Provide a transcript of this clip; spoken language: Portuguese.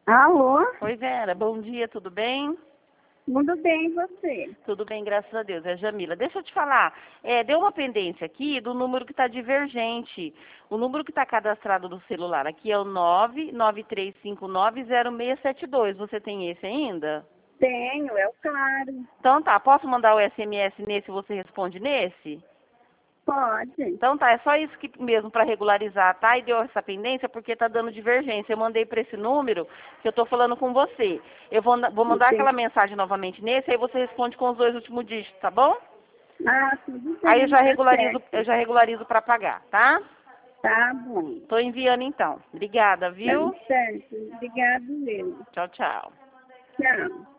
Alô? Oi, Vera. Bom dia, tudo bem? Tudo bem, e você? Tudo bem, graças a Deus. É a Jamila. Deixa eu te falar. Deu uma pendência aqui do número que está divergente. O número que está cadastrado no celular aqui é o 993590672. Você tem esse ainda? Tenho, é o claro. Então tá. Posso mandar o SMS nesse e você responde nesse? Pode. Então tá, é só isso que mesmo para regularizar, tá? E deu essa pendência porque tá dando divergência. Eu mandei para esse número que eu tô falando com você. Eu vou mandar aquela mensagem novamente nesse, aí você responde com os 2 últimos dígitos, tá bom? Ah, tudo Aí bem, tá certo. eu já regularizo para pagar, tá? Tá bom. Tô enviando então. Obrigada, Tá viu? certo. Obrigado mesmo. Tchau, tchau. Tchau.